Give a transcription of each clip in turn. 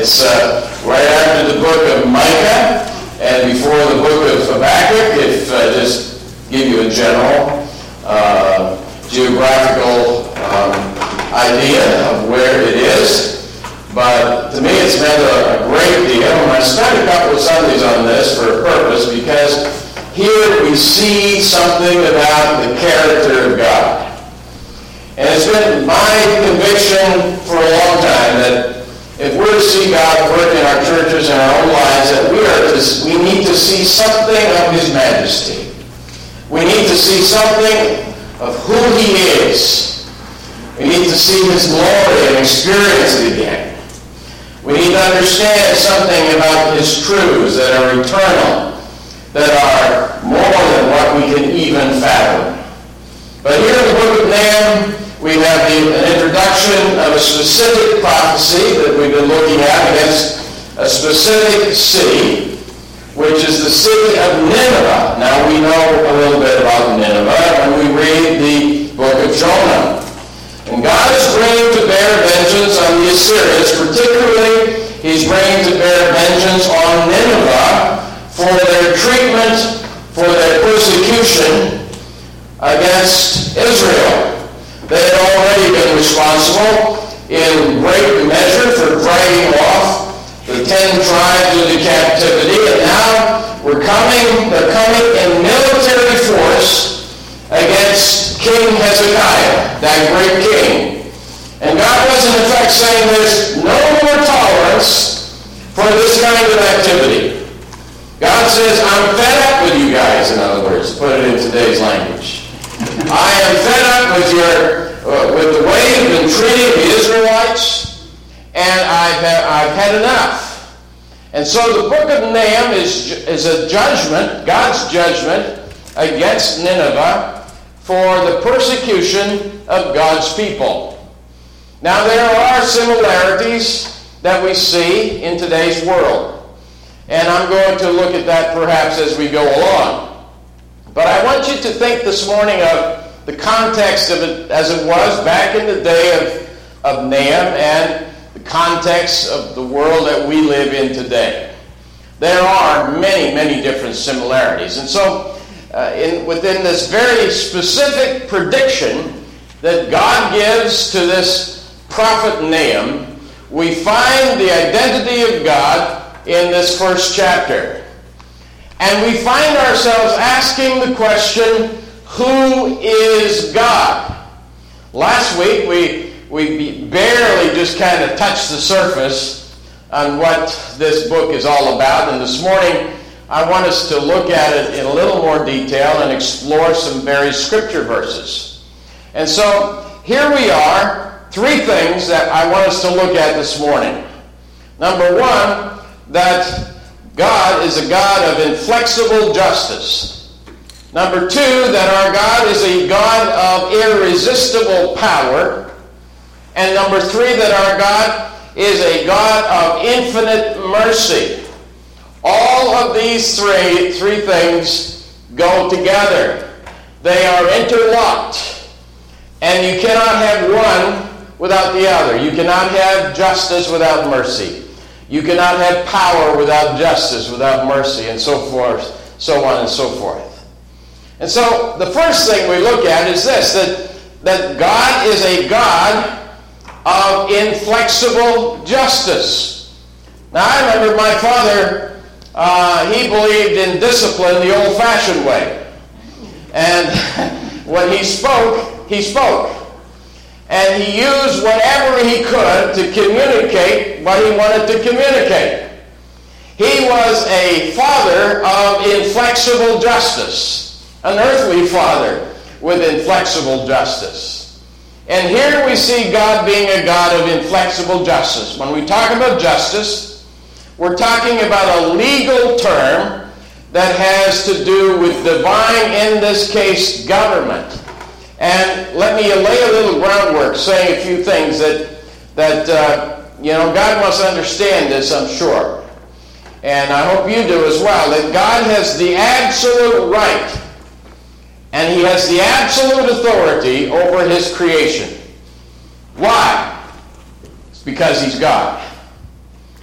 It's right after the book of Micah and before the book of Habakkuk. If just give you a general geographical idea of where it is. But to me, it's meant a great deal. And I spent a couple of Sundays on this for a purpose, because here we see something about the character of God. And it's been my conviction for a long time that if we're to see God work in our churches and our own lives, that we need to see something of His majesty. We need to see something of who He is. We need to see His glory and experience it again. We need to understand something about His truths that are eternal, that are more than what we can even fathom. But here in the book of Nahum, we have an introduction of a specific prophecy that we've been looking at against a specific city, which is the city of Nineveh. Now we know a little bit about Nineveh when we read the book of Jonah. And God is bringing to bear vengeance on the Assyrians. Particularly, He's bringing to bear vengeance on Nineveh for their treatment, for their persecution against Israel. They had already been responsible in great measure for dragging off the 10 tribes into captivity, and now they're coming in military force against King Hezekiah, that great king. And God was in effect saying there's no more tolerance for this kind of activity. God says, I'm fed up with you guys, in other words, to put it in today's language. I am fed up with the way you've been treating the Israelites, and I've had enough. And so the book of Nahum is a judgment, God's judgment against Nineveh for the persecution of God's people. Now there are similarities that we see in today's world, and I'm going to look at that perhaps as we go along. But I want you to think this morning of the context of it as it was back in the day of Nahum and the context of the world that we live in today. There are many, many different similarities. And so within this very specific prediction that God gives to this prophet Nahum, we find the identity of God in this first chapter. And we find ourselves asking the question, who is God? Last week we barely just kind of touched the surface on what this book is all about, and this morning I want us to look at it in a little more detail and explore some very scripture verses. And so here we are, 3 things that I want us to look at this morning. Number 1, that God is a God of inflexible justice. Number 2, that our God is a God of irresistible power. And number 3, that our God is a God of infinite mercy. All of these three things go together. They are interlocked. And you cannot have one without the other. You cannot have justice without mercy. You cannot have power without justice, without mercy, and so forth, so on and so forth. And so the first thing we look at is this, that God is a God of inflexible justice. Now I remember my father, he believed in discipline the old-fashioned way. And when he spoke, he spoke. And he used whatever he could to communicate what he wanted to communicate. He was a father of inflexible justice. An earthly father with inflexible justice. And here we see God being a God of inflexible justice. When we talk about justice, we're talking about a legal term that has to do with divine, in this case, government. And let me lay a little groundwork saying a few things that God must understand this, I'm sure. And I hope you do as well, that God has the absolute right and He has the absolute authority over His creation. Why? It's because He's God.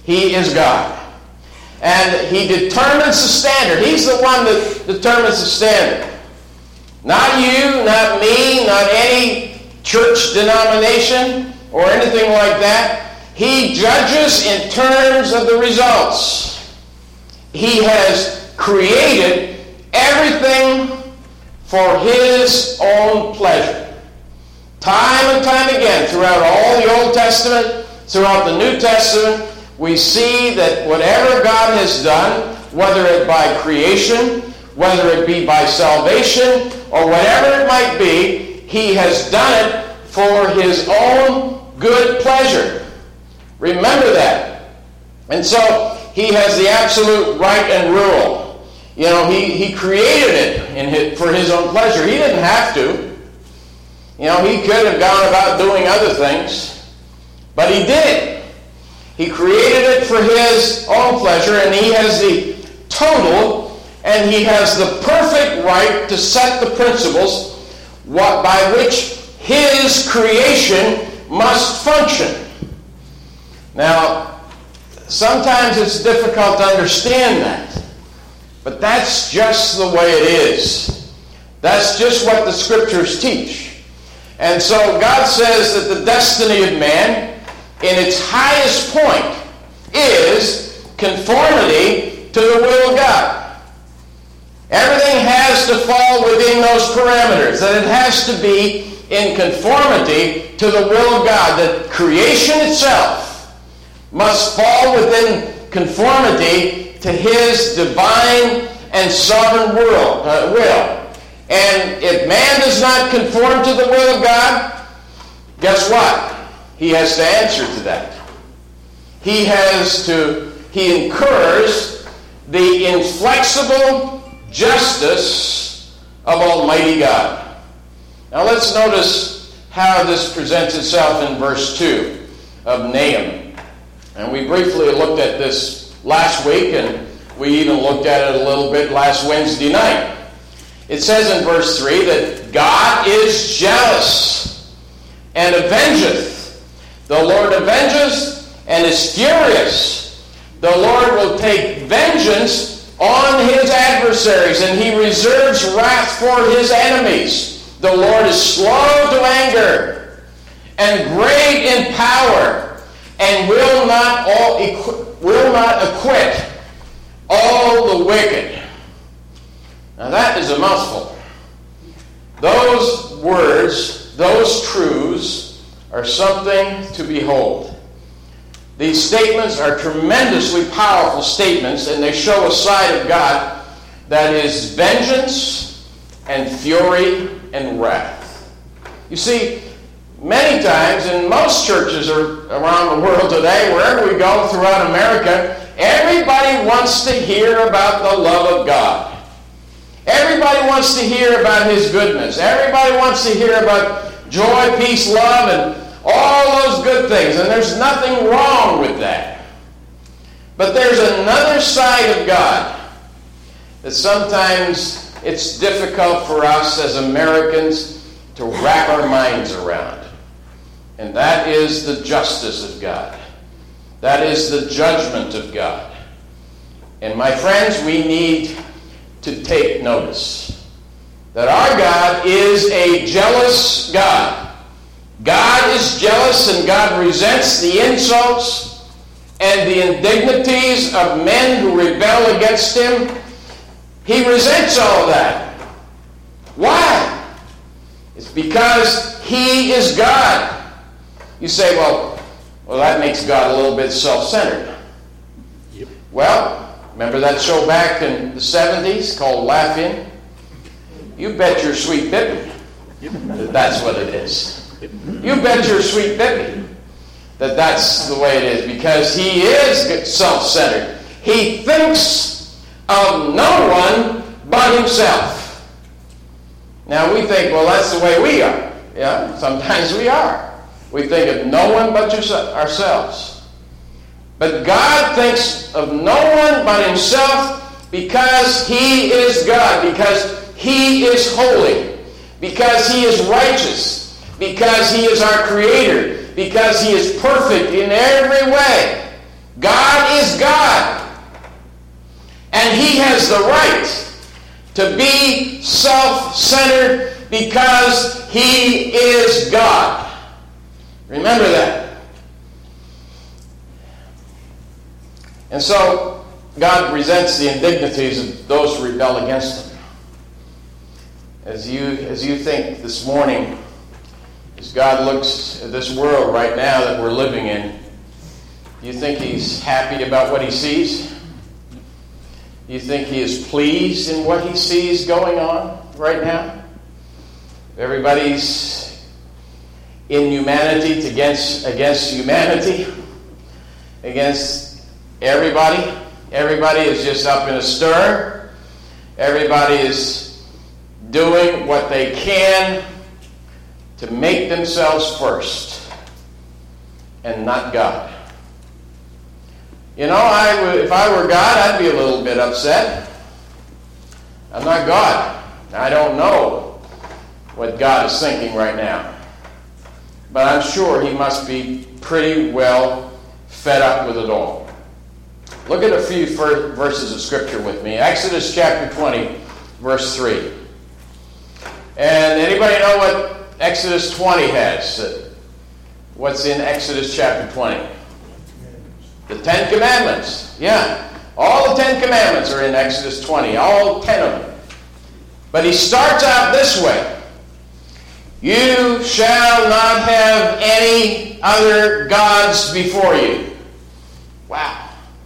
He is God. And He determines the standard. He's the one that determines the standard. Not you, not me, not any church denomination or anything like that. He judges in terms of the results. He has created everything for His own pleasure. Time and time again, throughout all the Old Testament, throughout the New Testament, we see that whatever God has done, whether it by creation, whether it be by salvation, or whatever it might be, He has done it for His own good pleasure. Remember that. And so He has the absolute right and rule. You know, He created it for His own pleasure. He didn't have to. You know, He could have gone about doing other things, but He did. He created it for His own pleasure, and He has the total, and He has the perfect right to set the principles by which His creation must function. Now, sometimes it's difficult to understand that, but that's just the way it is. That's just what the Scriptures teach. And so God says that the destiny of man, in its highest point, is conformity to the will of God. Everything has to fall within those parameters, that it has to be in conformity to the will of God, that creation itself must fall within conformity to His divine and sovereign will. And if man does not conform to the will of God, guess what? He has to answer to that. He incurs the inflexible justice of Almighty God. Now let's notice how this presents itself in verse 2 of Nahum. And we briefly looked at this last week, and we even looked at it a little bit last Wednesday night. It says in verse 3 that God is jealous and avengeth. The Lord avenges and is furious. The Lord will take vengeance on His adversaries, and He reserves wrath for His enemies. The Lord is slow to anger and great in power, and will not acquit all the wicked. Now that is a mouthful. Those words, those truths, are something to behold. These statements are tremendously powerful statements, and they show a side of God that is vengeance and fury and wrath. You see, many times in most churches around the world today, wherever we go throughout America, everybody wants to hear about the love of God. Everybody wants to hear about His goodness. Everybody wants to hear about joy, peace, love, and all those good things. And there's nothing wrong with that. But there's another side of God that sometimes it's difficult for us as Americans to wrap our minds around. And that is the justice of God. That is the judgment of God. And my friends, we need to take notice that our God is a jealous God. God is jealous, and God resents the insults and the indignities of men who rebel against Him. He resents all that. Why? It's because He is God. You say, well, that makes God a little bit self-centered. Yep. Well, remember that show back in the 70s called Laugh-In? You bet your sweet Bippy that that's what it is. You bet your sweet Bippy that that's the way it is, because he is self-centered. He thinks of no one but himself. Now we think, well, that's the way we are. Yeah, sometimes we are. We think of no one but ourselves. But God thinks of no one but Himself, because He is God, because He is holy, because He is righteous, because He is our Creator, because He is perfect in every way. God is God. And he has the right to be self-centered because he is God. Remember that. And so, God resents the indignities of those who rebel against him. As you think this morning, as God looks at this world right now that we're living in, do you think he's happy about what he sees? Do you think he is pleased in what he sees going on right now? Everybody's in humanity against humanity, against everybody. Everybody is just up in a stir. Everybody is doing what they can to make themselves first and not God. You know, if I were God, I'd be a little bit upset. I'm not God. I don't know what God is thinking right now. But I'm sure he must be pretty well fed up with it all. Look at a few verses of Scripture with me. Exodus chapter 20, verse 3. And anybody know what Exodus 20 has? What's in Exodus chapter 20? The Ten Commandments. Yeah. All the Ten Commandments are in Exodus 20. All 10 of them. But he starts out this way. You shall not have any other gods before you. Wow.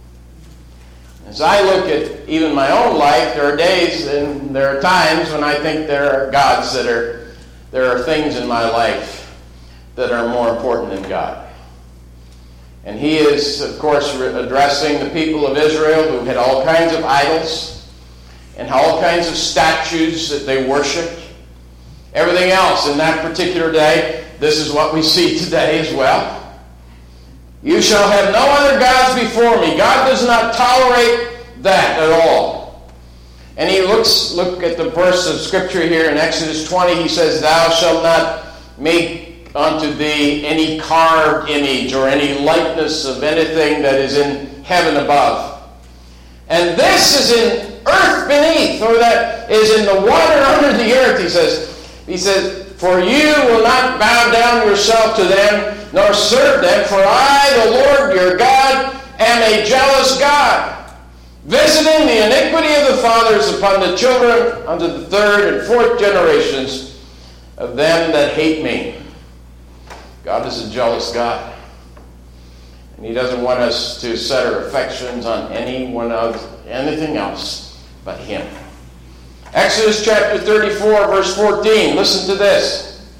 As I look at even my own life, there are days and there are times when I think there are gods there are things in my life that are more important than God. And he is, of course, addressing the people of Israel who had all kinds of idols and all kinds of statues that they worshiped. Everything else in that particular day, this is what we see today as well. You shall have no other gods before me. God does not tolerate that at all. And he look at the verse of Scripture here in Exodus 20. He says, thou shalt not make unto thee any carved image or any likeness of anything that is in heaven above. And this is in earth beneath, or that is in the water under the earth, he says, for you will not bow down yourself to them, nor serve them, for I, the Lord your God, am a jealous God, visiting the iniquity of the fathers upon the children unto the third and fourth generations of them that hate me. God is a jealous God. And he doesn't want us to set our affections on anything else but him. Exodus chapter 34, verse 14. Listen to this.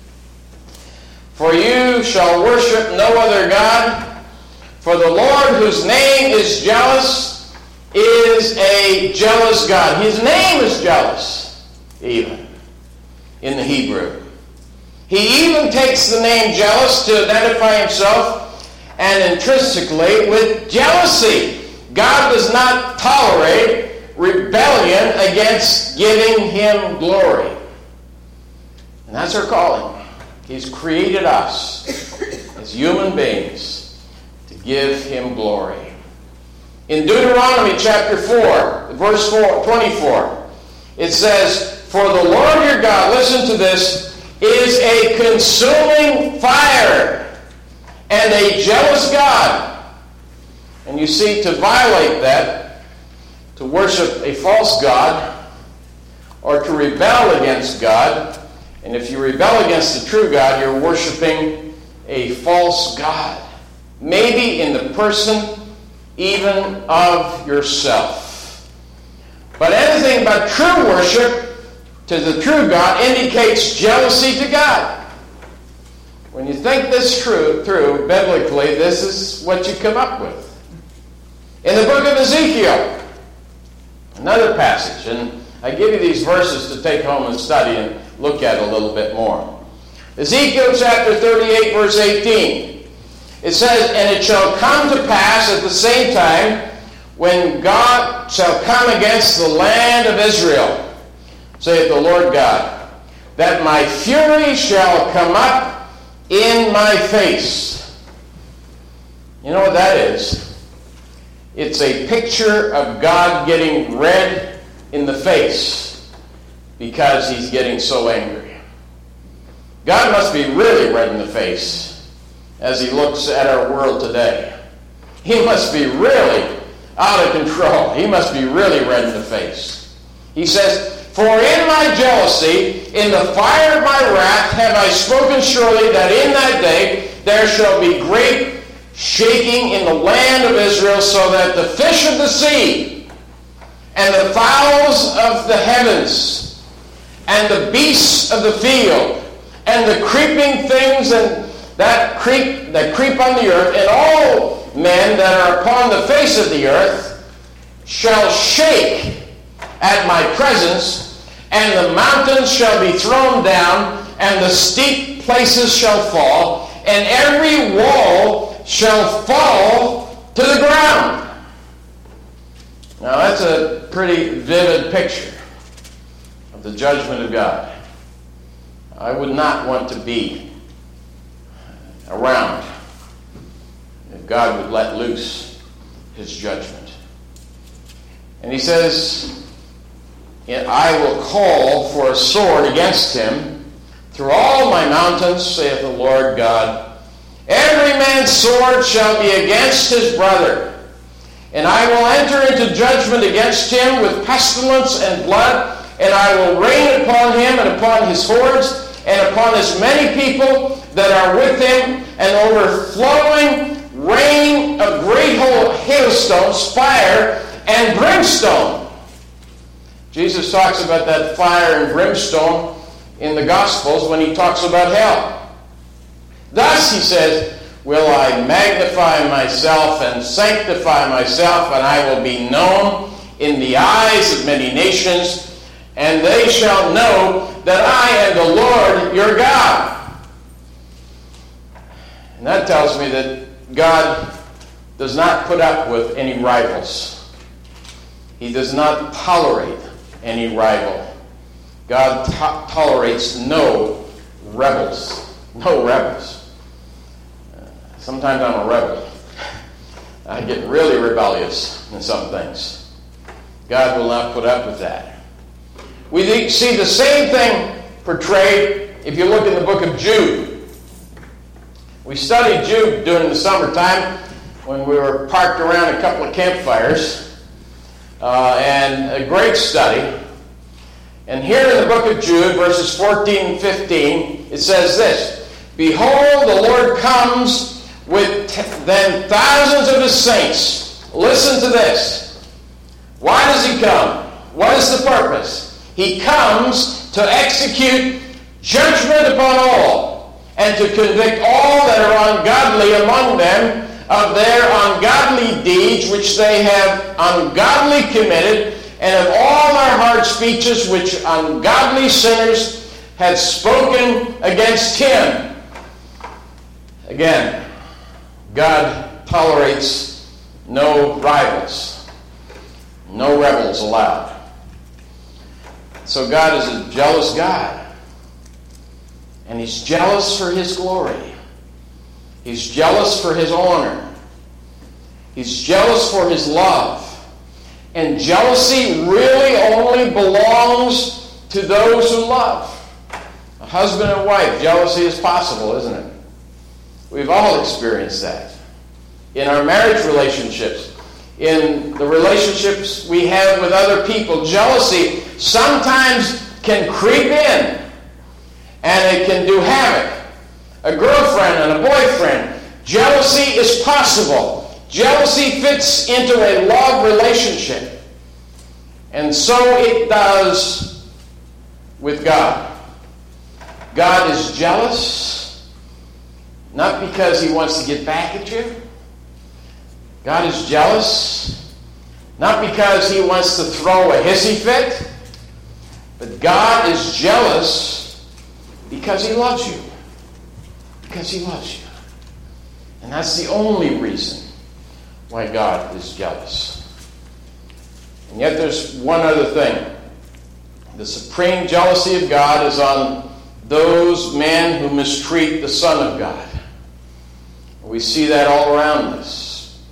For you shall worship no other God, for the Lord, whose name is jealous, is a jealous God. His name is jealous, even, in the Hebrew. He even takes the name jealous to identify himself, and intrinsically with jealousy. God does not tolerate rebellion against giving him glory. And that's our calling. He's created us as human beings to give him glory. In Deuteronomy chapter 4, verse 24, it says, for the Lord your God, listen to this, is a consuming fire and a jealous God. And you see, to violate that, to worship a false god, or to rebel against God, and if you rebel against the true God, you're worshiping a false god, maybe in the person even of yourself. But anything but true worship to the true God indicates jealousy to God. When you think this through biblically, this is what you come up with. In the book of Ezekiel, another passage, and I give you these verses to take home and study and look at a little bit more. Ezekiel chapter 38, verse 18. It says, and it shall come to pass at the same time when God shall come against the land of Israel, saith the Lord God, that my fury shall come up in my face. You know what that is? It's a picture of God getting red in the face because he's getting so angry. God must be really red in the face as he looks at our world today. He must be really out of control. He must be really red in the face. He says, "For in my jealousy, in the fire of my wrath, have I spoken surely that in that day there shall be great shaking in the land of Israel, so that the fish of the sea and the fowls of the heavens and the beasts of the field and the creeping things that creep on the earth, and all men that are upon the face of the earth shall shake at my presence, and the mountains shall be thrown down, and the steep places shall fall, and every wall shall fall to the ground." Now that's a pretty vivid picture of the judgment of God. I would not want to be around if God would let loose his judgment. And he says, "I will call for a sword against him through all my mountains, saith the Lord God. Every man's sword shall be against his brother. And I will enter into judgment against him with pestilence and blood, and I will rain upon him and upon his hordes and upon as many people that are with him, an overflowing rain of great hailstones, fire, and brimstone." Jesus talks about that fire and brimstone in the Gospels when he talks about hell. "Thus," he says, "will I magnify myself and sanctify myself, and I will be known in the eyes of many nations, and they shall know that I am the Lord your God." And that tells me that God does not put up with any rivals. He does not tolerate any rival. God tolerates no rebels. No rebels. Sometimes I'm a rebel. I get really rebellious in some things. God will not put up with that. We see the same thing portrayed if you look in the book of Jude. We studied Jude during the summertime when we were parked around a couple of campfires. And a great study. And here in the book of Jude, verses 14 and 15, it says this: "Behold, the Lord comes with then thousands of his saints." Listen to this. Why does he come? What is the purpose? He comes to execute judgment upon all, and to convict all that are ungodly among them of their ungodly deeds which they have ungodly committed, and of all their hard speeches which ungodly sinners had spoken against him. Again, God tolerates no rivals, no rebels allowed. So God is a jealous God, and he's jealous for his glory. He's jealous for his honor. He's jealous for his love. And jealousy really only belongs to those who love. A husband and wife, jealousy is possible, isn't it? We've all experienced that. In our marriage relationships, in the relationships we have with other people, jealousy sometimes can creep in, and it can do havoc. A girlfriend and a boyfriend, jealousy is possible. Jealousy fits into a love relationship. And so it does with God. God is jealous, not because he wants to get back at you. God is jealous, not because he wants to throw a hissy fit. But God is jealous because he loves you. Because he loves you. And that's the only reason why God is jealous. And yet there's one other thing. The supreme jealousy of God is on those men who mistreat the Son of God. We see that all around us.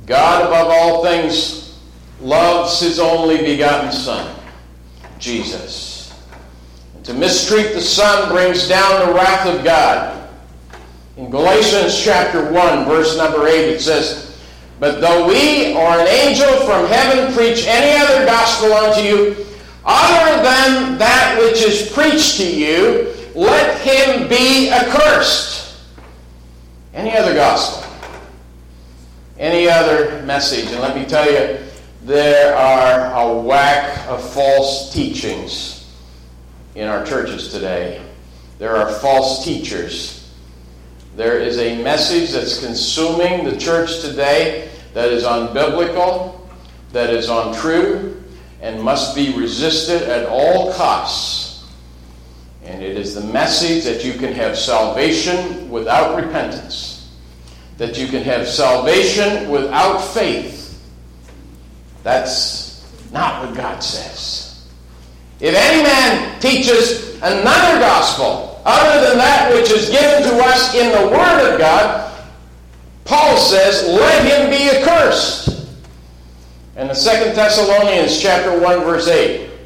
God above all things loves his only begotten Son, Jesus. And to mistreat the Son brings down the wrath of God. In Galatians chapter 1, verse number 8, it says, "But though we or an angel from heaven preach any other gospel unto you, other than that which is preached to you, let him be accursed." Any other gospel, any other message. And let me tell you, there are a whack of false teachings in our churches today. There are false teachers. There is a message that's consuming the church today that is unbiblical, that is untrue, and must be resisted at all costs. And it is the message that you can have salvation without repentance, that you can have salvation without faith. That's not what God says. If any man teaches another gospel other than that which is given to us in the Word of God, Paul says, let him be accursed. And in 2 Thessalonians chapter 1, verse 8, it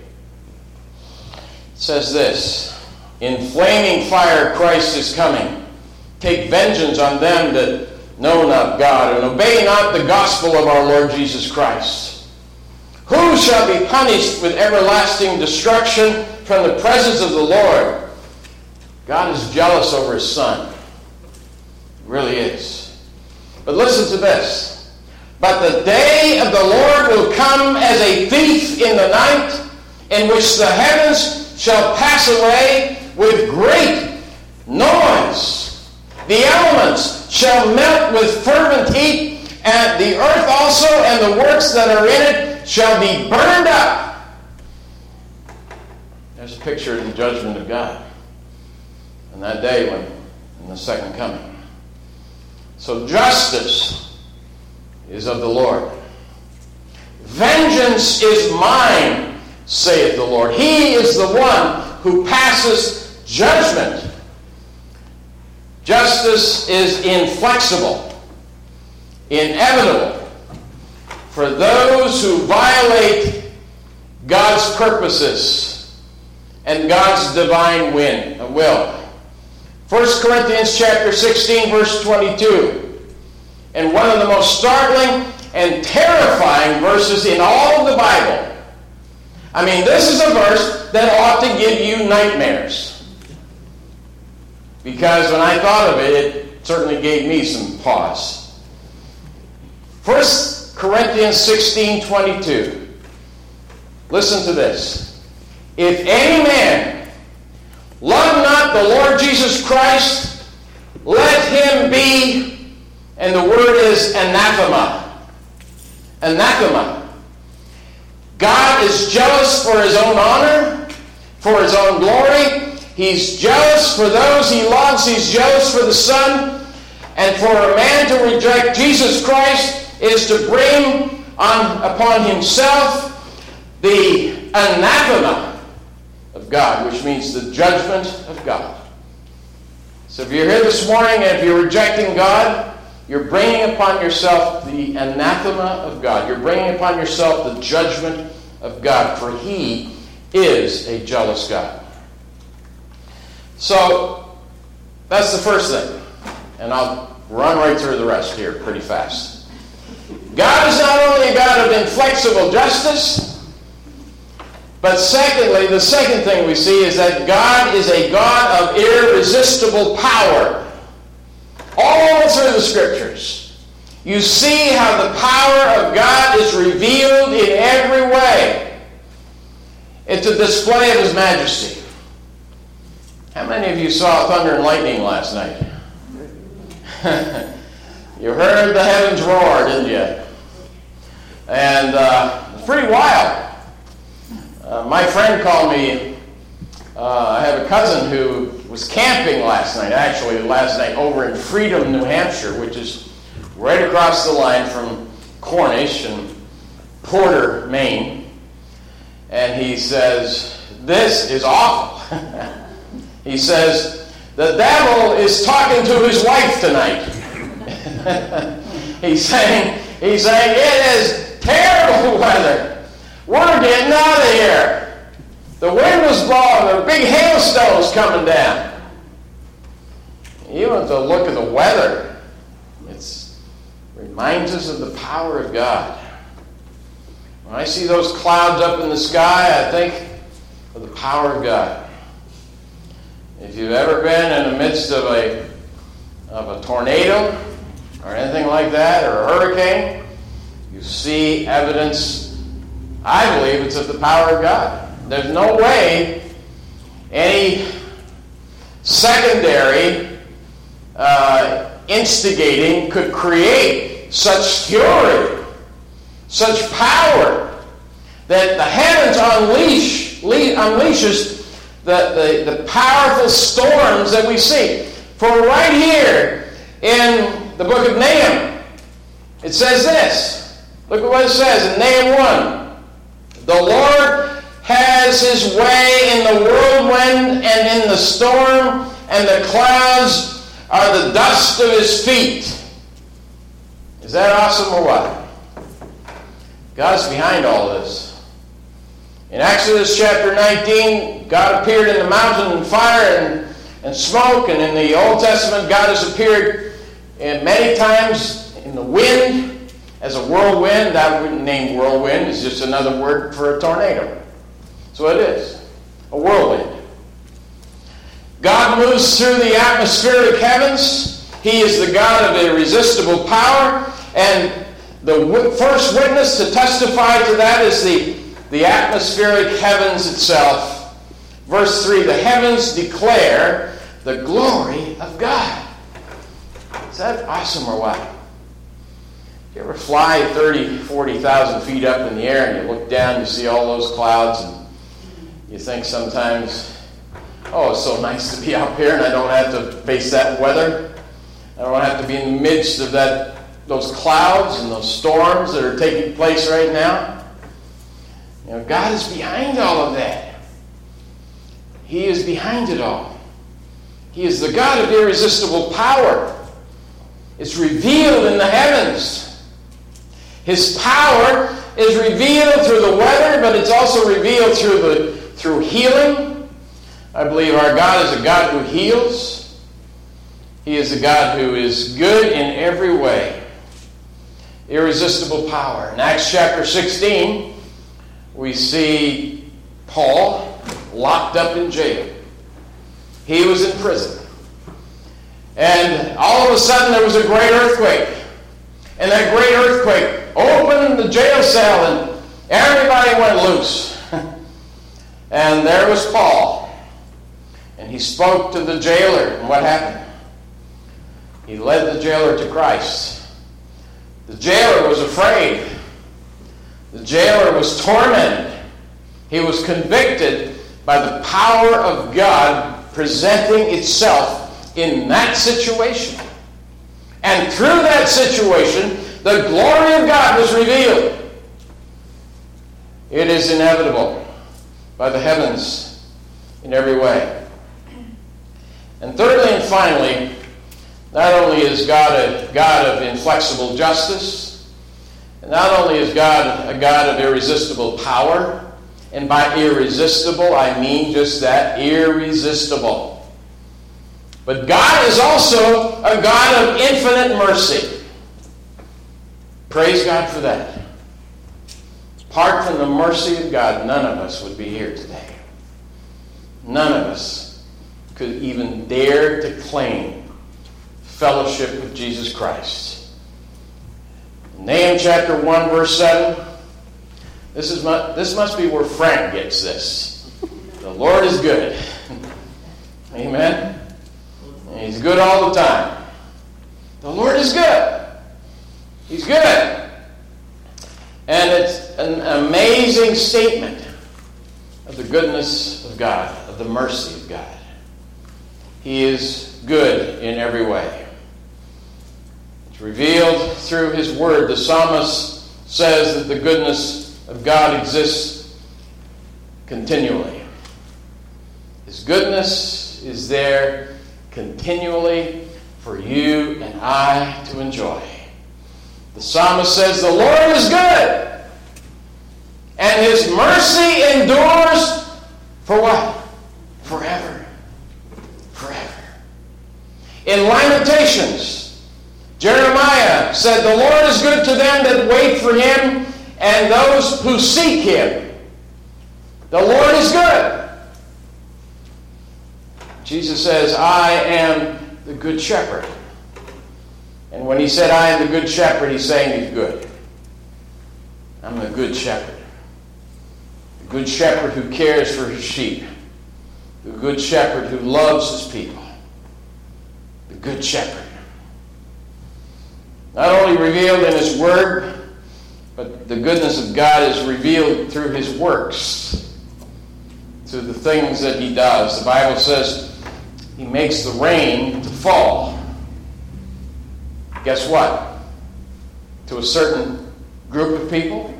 says this, "In flaming fire Christ is coming. Take vengeance on them that know not God, and obey not the gospel of our Lord Jesus Christ. Who shall be punished with everlasting destruction from the presence of the Lord?" God is jealous over his Son. He really is. But listen to this. "But the day of the Lord will come as a thief in the night, in which the heavens shall pass away with great noise. The elements shall melt with fervent heat, and the earth also and the works that are in it shall be burned up." There's a picture of the judgment of God on that day when in the second coming. So justice is of the Lord. "Vengeance is mine, saith the Lord. He is the one who passes judgment." Justice is inflexible, inevitable for those who violate God's purposes and God's divine will. 1 Corinthians chapter 16, verse 22. And one of the most startling and terrifying verses in all of the Bible. I mean, this is a verse that ought to give you nightmares. Because when I thought of it, it certainly gave me some pause. 1 Corinthians 16:22. Listen to this. "If any man love not the Lord Jesus Christ, let him be," and the word is anathema. Anathema. God is jealous for his own honor, for his own glory. He's jealous for those he loves. He's jealous for the Son. And for a man to reject Jesus Christ is to bring upon himself the anathema of God, which means the judgment of God. So if you're here this morning and if you're rejecting God, you're bringing upon yourself the anathema of God. You're bringing upon yourself the judgment of God, for he is a jealous God. So, that's the first thing. And I'll run right through the rest here pretty fast. God is not only a God of inflexible justice, but secondly, the second thing we see is that God is a God of irresistible power. All through the Scriptures, you see how the power of God is revealed in every way. It's a display of his majesty. How many of you saw thunder and lightning last night? You heard the heavens roar, didn't you? And it's pretty wild. My friend called me. I have a cousin who was camping last night over in Freedom, New Hampshire, which is right across the line from Cornish and Porter, Maine. And he says, "This is awful." He says, "The devil is talking to his wife tonight." He's saying, it is terrible weather. We're getting out of here. The wind was blowing. There were big hailstones coming down. Even with the look of the weather, it reminds us of the power of God. When I see those clouds up in the sky, I think of the power of God. If you've ever been in the midst of a tornado or anything like that, or a hurricane, you see evidence, I believe it's of the power of God. There's no way any secondary instigating could create such fury, such power, that the heavens unleashes the powerful storms that we see. For right here in the book of Nahum, it says this. Look at what it says in Nahum 1. The Lord has his way in the whirlwind and in the storm, and the clouds are the dust of his feet. Is that awesome or what? God's behind all this. In Exodus chapter 19, God appeared in the mountain in fire and smoke, and in the Old Testament, God has appeared many times in the wind as a whirlwind. That name whirlwind is just another word for a tornado. So it is, a whirlwind. God moves through the atmospheric heavens. He is the God of irresistible power, and the first witness to testify to that is the atmospheric heavens itself. Verse 3, the heavens declare the glory of God. Is that awesome or what? You ever fly 30, 40,000 feet up in the air and you look down, you see all those clouds, and you think sometimes, oh, it's so nice to be out here and I don't have to face that weather. I don't have to be in the midst of those clouds and those storms that are taking place right now. You know, God is behind all of that. He is behind it all. He is the God of irresistible power. It's revealed in the heavens. His power is revealed through the weather, but it's also revealed through healing. I believe our God is a God who heals. He is a God who is good in every way. Irresistible power. In Acts chapter 16, we see Paul locked up in jail. He was in prison. And all of a sudden there was a great earthquake. And that great earthquake opened the jail cell and everybody went loose. And there was Paul. And he spoke to the jailer. And what happened? He led the jailer to Christ. The jailer was afraid. The jailer was tormented. He was convicted by the power of God presenting itself in that situation. And through that situation, the glory of God was revealed. It is inevitable by the heavens in every way. And thirdly and finally, not only is God a God of inflexible justice, and not only is God a God of irresistible power, and by irresistible I mean just that, irresistible. But God is also a God of infinite mercy. Praise God for that. Apart from the mercy of God, none of us would be here today. None of us could even dare to claim fellowship with Jesus Christ. Nahum chapter 1, verse 7. This must be where Frank gets this. The Lord is good. Amen? And He's good all the time. The Lord is good. He's good. And it's an amazing statement of the goodness of God, of the mercy of God. He is good in every way. It's revealed through His Word. The psalmist says that the goodness of God exists continually. His goodness is there continually for you and I to enjoy. The psalmist says, the Lord is good, and his mercy endures for what? Forever. Forever. In Lamentations, Jeremiah said, the Lord is good to them that wait for him, and those who seek him. The Lord is good. Jesus says, I am the good shepherd. And when he said, I am the good shepherd, he's saying he's good. I'm the good shepherd. The good shepherd who cares for his sheep. The good shepherd who loves his people. The good shepherd. Not only revealed in his word, but the goodness of God is revealed through his works, through the things that he does. The Bible says he makes the rain to fall. Guess what? To a certain group of people,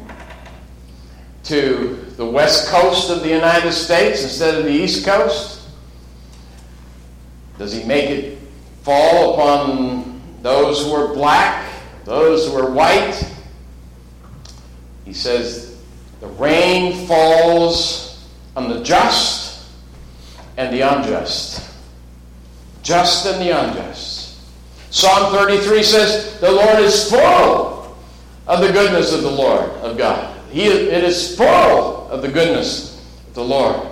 to the west coast of the United States instead of the east coast. Does he make it fall upon those who are black, those who are white? He says the rain falls on the just and the unjust. Just and the unjust. Psalm 33 says, the Lord is full of the goodness of the Lord, of God. It is full of the goodness of the Lord.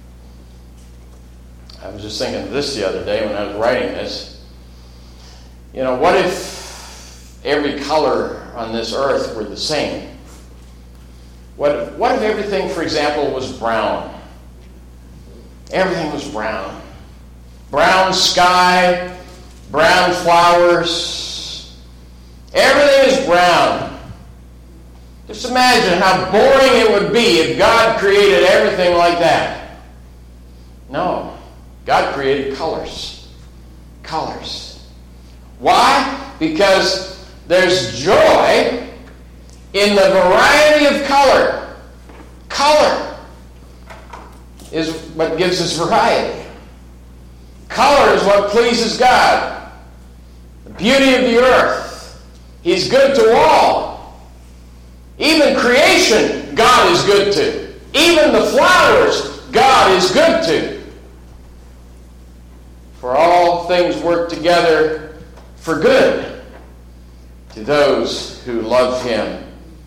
I was just thinking of this the other day when I was writing this. You know, what if every color on this earth were the same? What if everything, for example, was brown? Everything was brown. Brown sky, brown flowers. Everything is brown. Just imagine how boring it would be if God created everything like that. No. God created colors. Colors. Why? Because there's joy in the variety of color. Color is what gives us variety. Color is what pleases God. The beauty of the earth. He's good to all. Even creation, God is good to. Even the flowers, God is good to. For all things work together for good to those who love him,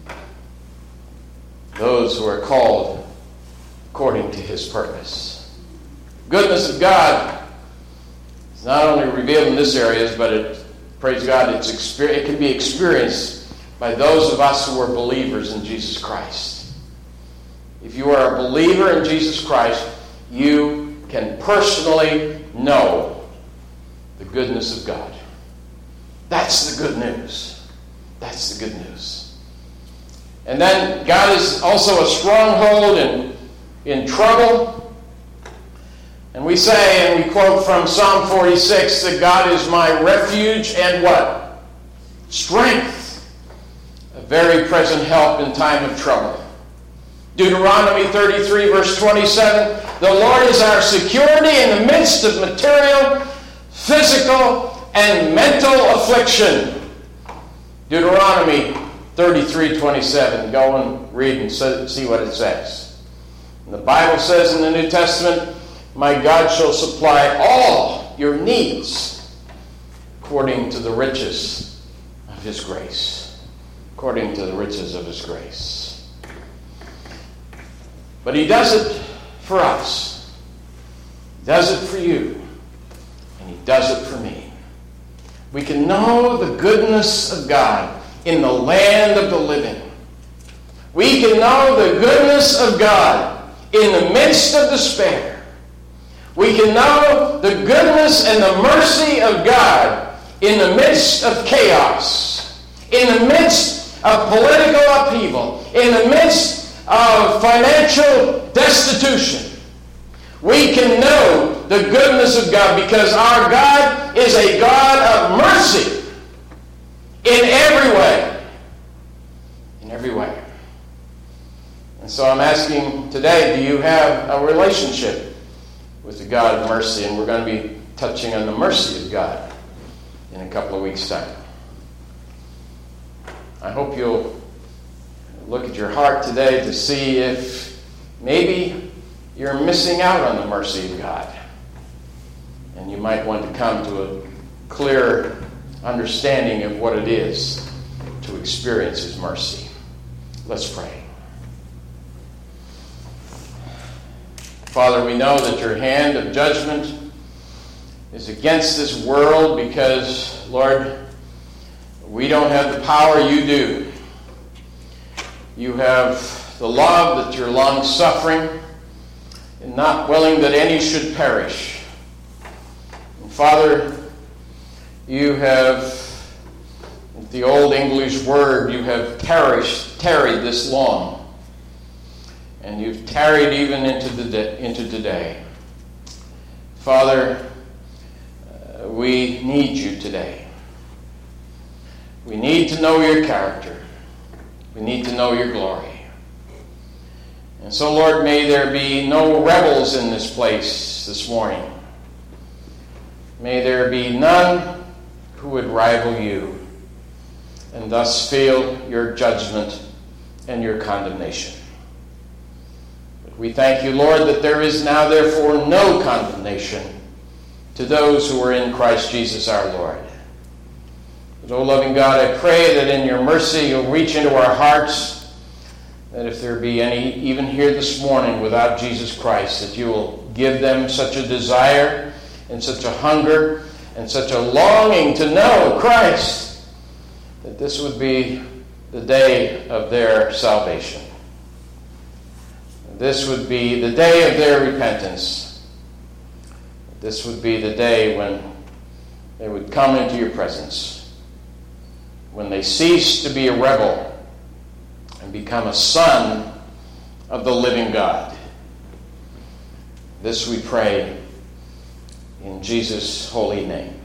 those who are called according to his purpose. Goodness of God is not only revealed in this areas, but praise God, it can be experienced by those of us who are believers in Jesus Christ. If you are a believer in Jesus Christ, you can personally know the goodness of God. That's the good news. That's the good news. And then God is also a stronghold in trouble. And we say, and we quote from Psalm 46, that God is my refuge and what? Strength. A very present help in time of trouble. Deuteronomy 33, verse 27, the Lord is our security in the midst of material, physical, and mental affliction. Deuteronomy 33, 27. Go and read and see what it says. And the Bible says in the New Testament, my God shall supply all your needs according to the riches of his grace. According to the riches of his grace. But he does it for us. He does it for you. And he does it for me. We can know the goodness of God in the land of the living. We can know the goodness of God in the midst of despair. We can know the goodness and the mercy of God in the midst of chaos, in the midst of political upheaval, in the midst of financial destitution. We can know the goodness of God because our God is a God of mercy in every way. In every way. And so I'm asking today, do you have a relationship with the God of mercy? And we're going to be touching on the mercy of God in a couple of weeks' time. I hope you'll look at your heart today to see if maybe you're missing out on the mercy of God. And you might want to come to a clear understanding of what it is to experience His mercy. Let's pray. Father, we know that your hand of judgment is against this world because, Lord, we don't have the power you do. You have the love that you're long-suffering and not willing that any should perish. And Father, you have, the old English word, you have tarried this long. And you've tarried even into today. Father, we need you today. We need to know your character. We need to know your glory. And so, Lord, may there be no rebels in this place this morning. May there be none who would rival you and thus feel your judgment and your condemnation. But we thank you, Lord, that there is now therefore no condemnation to those who are in Christ Jesus our Lord. But, O loving God, I pray that in your mercy you'll reach into our hearts, that if there be any even here this morning without Jesus Christ, that you will give them such a desire and such a hunger and such a longing to know Christ, that this would be the day of their salvation. This would be the day of their repentance. This would be the day when they would come into your presence, when they cease to be a rebel and become a son of the living God. This we pray in Jesus' holy name.